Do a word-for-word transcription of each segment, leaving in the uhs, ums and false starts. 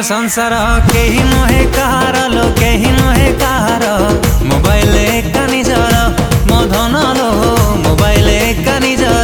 संसार केही नुहे कहार लो केही नुहे कहार मोबाइल एका निजर मो धन लो मोबाइल एका निजर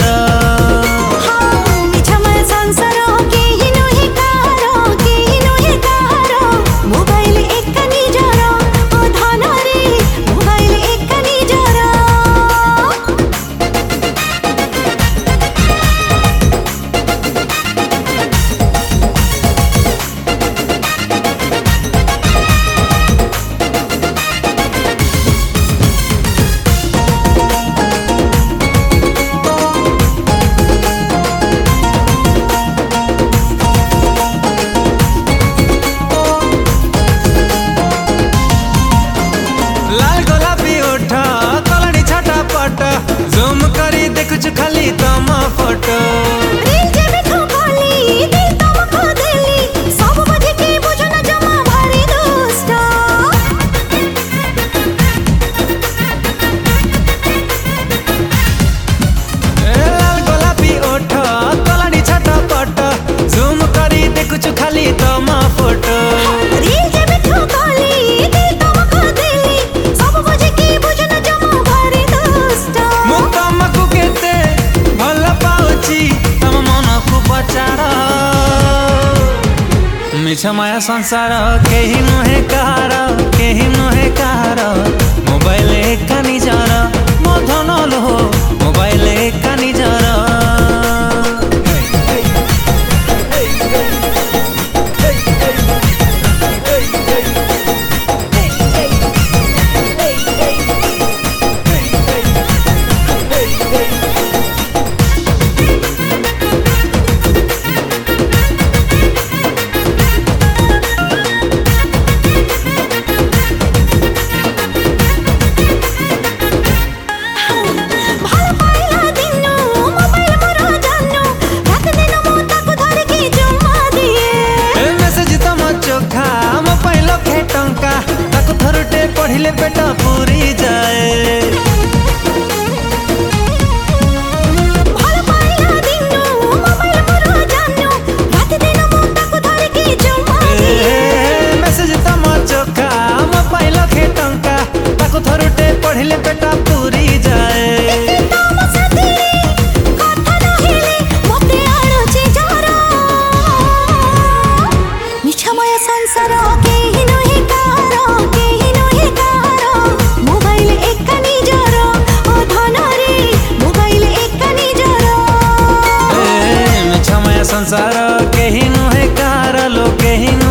जूम करी देखुच खाली तम फोटो लाल गोलापी ओठ कलाड़ी छटा पट जूम करी देखुच खाली तम फोटो मिछ माया संसार केही नुहे कहार केही नुहे कहार मोबाइल एका निजर मो धन लो मोबाइल एका निजर पढ़िले पेट पूरी जाए मेसेज तम चोखा मोबाइल खे टंका ताकु थरुटे पढ़िले पेट पूरी जाए संसार केही नुहे कहार लो केही